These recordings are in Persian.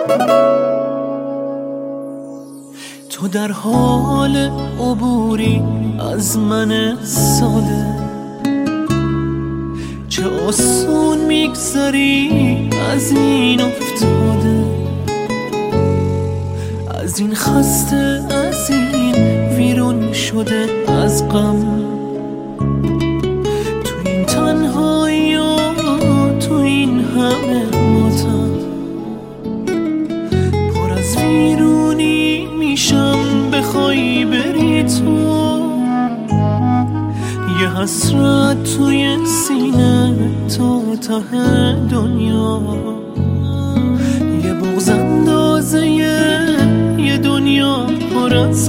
تو در حال عبوری از من ساده، چه آسون میگذری از این افتاده، از این خسته، از این ویرون شده از غم، تو این تنهایی و تو این همه ماتم، پر از ویرونی میشم بخوای بری تو، یه حسرت توی سینه تا ته دنیا، یه بغض اندازه یه دنیا پر از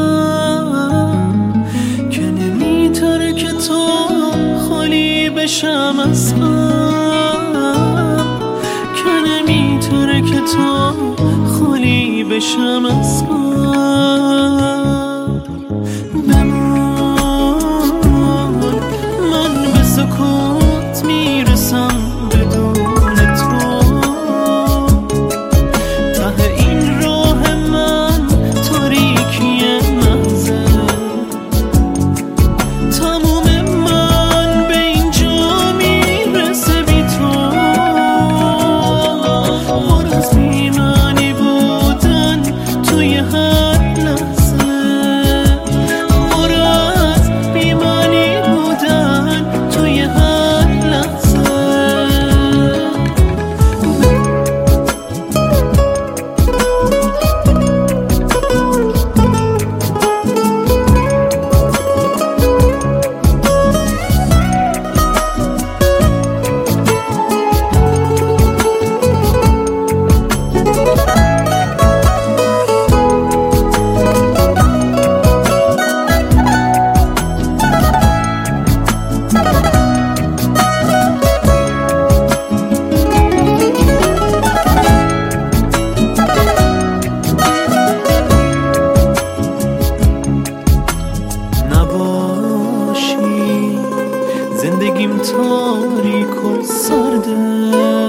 غم، که نمیتره که تو خالی بشم از غم، که نمیتره که تو خالی بشم از غم. بمون، من به سکوت میرسم بدون تو، ته این راه من تاریکی محضه، تموم من به اینجا میرسه بی تو، پر از بی‌معنی بودن توی هر لحظه، پر از بی‌معنی بودن توی هر لحظه. زندگیم تاریک و سرده،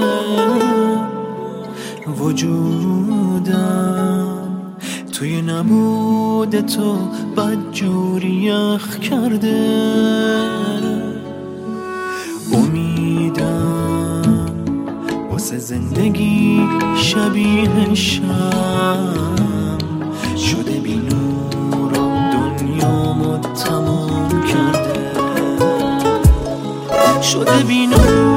وجودم توی نبود تو بدجوری یخ کرده، امیدم واسه زندگی شبیه شم شده، بی نور و دنیامو تمام کرده، شده بی نور